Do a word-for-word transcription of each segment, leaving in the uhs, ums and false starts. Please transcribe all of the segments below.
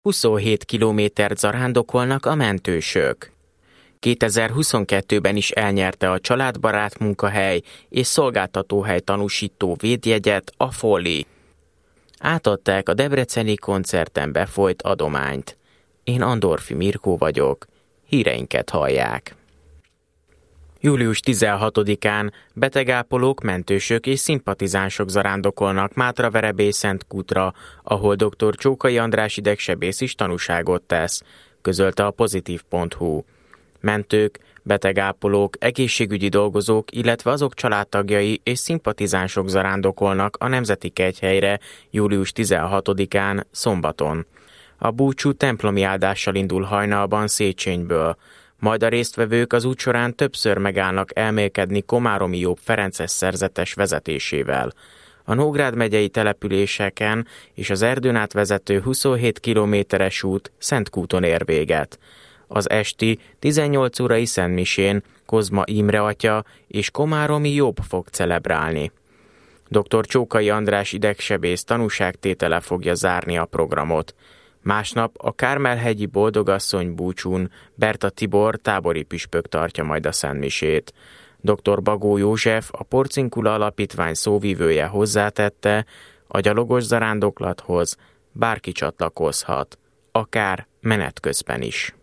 huszonhét kilométert zarándokolnak a mentősök. kétezer-huszonkettőben is elnyerte a családbarát munkahely és szolgáltatóhely tanúsító védjegyet a Folli. Átadták a debreceni koncerten befolyt adományt. Én Andorfi Mirkó vagyok, híreinket hallják. július tizenhatodikán betegápolók, mentősök és szimpatizánsok zarándokolnak Mátraverebély-Szentkútra, ahol dr. Csókai András idegsebész is tanúságot tesz, közölte a pozitív pont hu. Mentők, betegápolók, egészségügyi dolgozók, illetve azok családtagjai és szimpatizánsok zarándokolnak a Nemzeti Kegyhelyre július tizenhatodikán szombaton. A búcsú templomi áldással indul hajnalban Széchenyből, majd a résztvevők az út során többször megállnak elmélkedni Komáromi Jobb ferences szerzetes vezetésével. A Nógrád megyei településeken és az erdőn át vezető huszonhét kilométeres út Szentkúton ér véget. Az esti tizennyolc órai szentmisén Kozma Imre atya és Komáromi Jobb fog celebrálni. dr. Csókai András idegsebész tanúságtétele fogja zárni a programot. Másnap a Kármelhegyi Boldogasszony búcsún Berta Tibor tábori püspök tartja majd a szentmisét. dr. Bagó József, a Porcinkula Alapítvány szóvivője hozzátette, a gyalogos zarándoklathoz bárki csatlakozhat, akár menet közben is.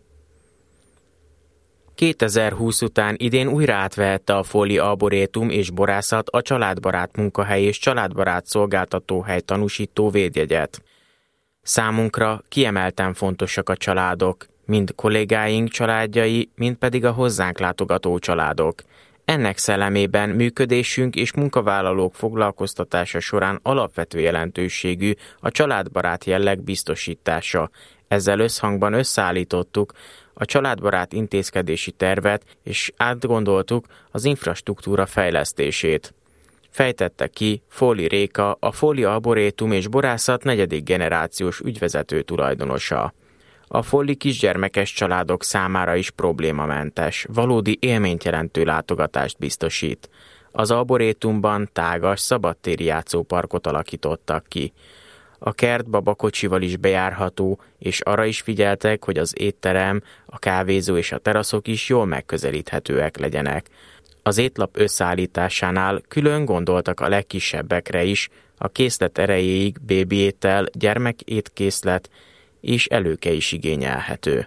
kétezer-húsz után idén újra átvehette a Folli Arborétum és Borászat a családbarát munkahely és családbarát szolgáltatóhely tanúsító védjegyet. Számunkra kiemelten fontosak a családok, mind kollégáink családjai, mind pedig a hozzánk látogató családok. Ennek szellemében működésünk és munkavállalók foglalkoztatása során alapvető jelentőségű a családbarát jelleg biztosítása. Ezzel összhangban összeállítottuk a családbarát intézkedési tervet, és átgondoltuk az infrastruktúra fejlesztését. Fejtette ki Folli Réka, a Folli Arborétum és Borászat negyedik generációs ügyvezető tulajdonosa. A Folli kisgyermekes családok számára is problémamentes, valódi élményt jelentő látogatást biztosít. Az arborétumban tágas, szabadtéri játszóparkot alakítottak ki. A kert babakocsival is bejárható, és arra is figyeltek, hogy az étterem, a kávézó és a teraszok is jól megközelíthetőek legyenek. Az étlap összeállításánál külön gondoltak a legkisebbekre is, a készlet erejéig bébi étel, gyermekétkészlet és előke is igényelhető.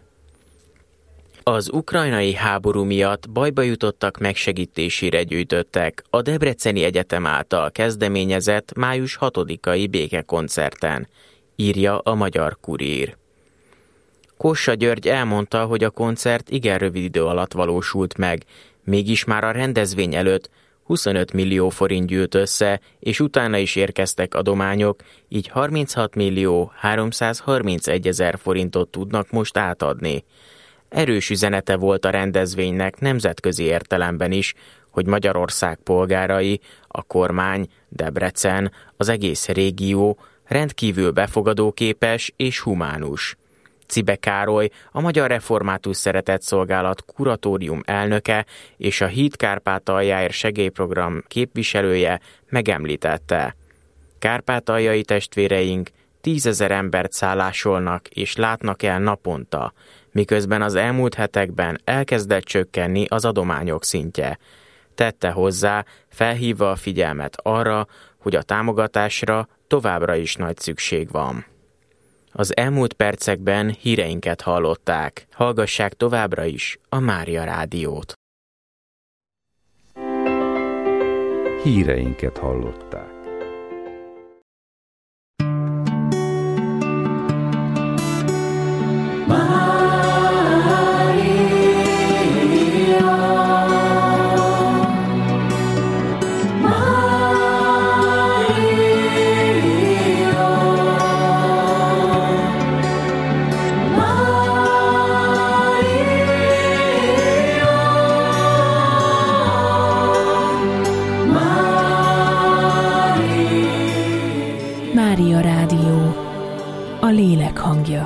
Az ukrajnai háború miatt bajba jutottak megsegítésére gyűjtöttek a Debreceni Egyetem által kezdeményezett május hatodikai békekoncerten, írja a Magyar Kurír. Kossa György elmondta, hogy a koncert igen rövid idő alatt valósult meg, mégis már a rendezvény előtt huszonöt millió forint gyűlt össze, és utána is érkeztek adományok, így harminchat millió háromszázharmincegy ezer forintot tudnak most átadni. Erős üzenete volt a rendezvénynek nemzetközi értelemben is, hogy Magyarország polgárai, a kormány, Debrecen, az egész régió rendkívül befogadóképes és humánus. Cibe Károly, a Magyar Református Szeretetszolgálat kuratórium elnöke és a Híd Kárpátaljáért segélyprogram képviselője megemlítette. Kárpátaljai testvéreink tízezer embert szállásolnak és látnak el naponta, miközben az elmúlt hetekben elkezdett csökkenni az adományok szintje. Tette hozzá, felhívva a figyelmet arra, hogy a támogatásra továbbra is nagy szükség van. Az elmúlt percekben híreinket hallották. Hallgassák továbbra is a Mária Rádiót. Híreinket hallották. Mária Rádió, a lélek hangja.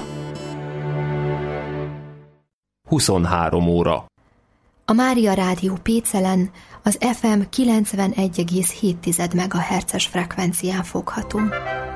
huszonhárom óra. A Mária Rádió Pécelen az ef em kilencvenegy egész hét megahertzes frekvencián fogható.